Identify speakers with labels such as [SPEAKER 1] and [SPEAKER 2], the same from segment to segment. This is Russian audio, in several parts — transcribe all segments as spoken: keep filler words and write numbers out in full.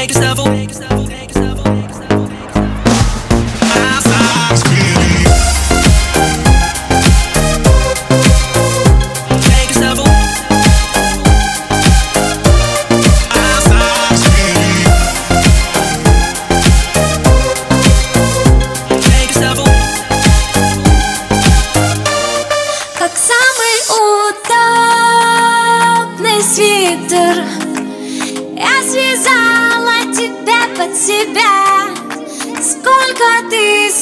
[SPEAKER 1] take a stumble. Take a stumble, take a stumble, take a stumble, take a stumble. My socks really. Take a stumble. My socks really. Take a stumble.
[SPEAKER 2] Как самый удобный свитер, я связала тебя под себя. Сколько ты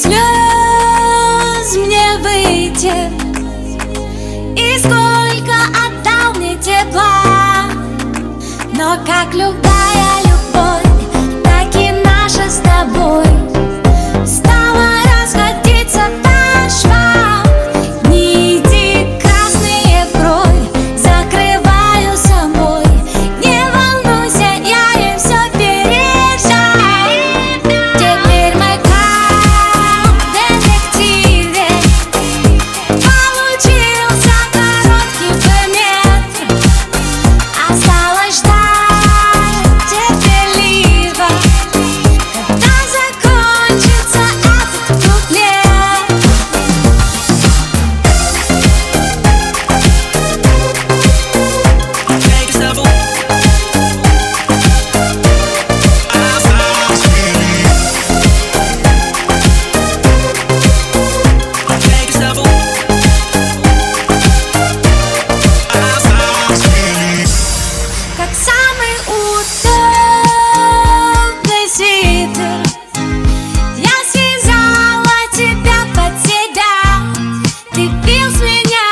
[SPEAKER 2] слез мне вытер, и сколько отдал мне тепла. Но как любая любовь, так и наша с тобой стала расходиться по швам. Нити красные в кровь закрываю собой. Не волнуйся, я им все переживу. Теперь мы как в детективе. Получился короткий момент. Осталось ждать терпеливо, когда закончится этот куплет.
[SPEAKER 1] Take a stumble. My socks really. Take a stumble. My socks really.
[SPEAKER 2] Как самый удобный свитер, я связала тебя под себя. Ты бил с меня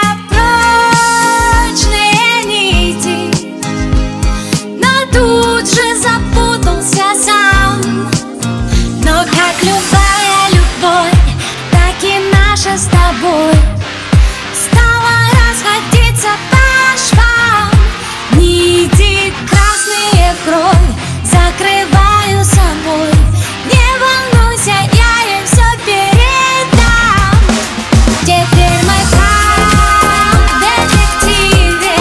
[SPEAKER 2] прочные нити, но тут же запутался сам. Но как любая любовь, так и наша с тобой стала расходиться по швам. Нити красные в кровь закрываю собой. Не волнуйся, я им все передам. Теперь мы как в детективе.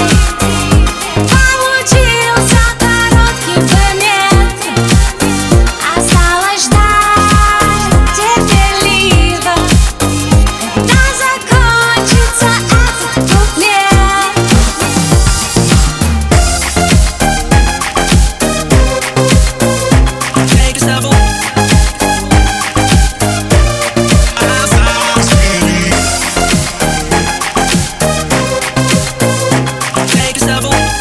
[SPEAKER 2] Получился короткий момент. Осталось ждать терпеливо, когда закончится этот куплет.
[SPEAKER 1] Take a stumble. My socks really. Take a stumble.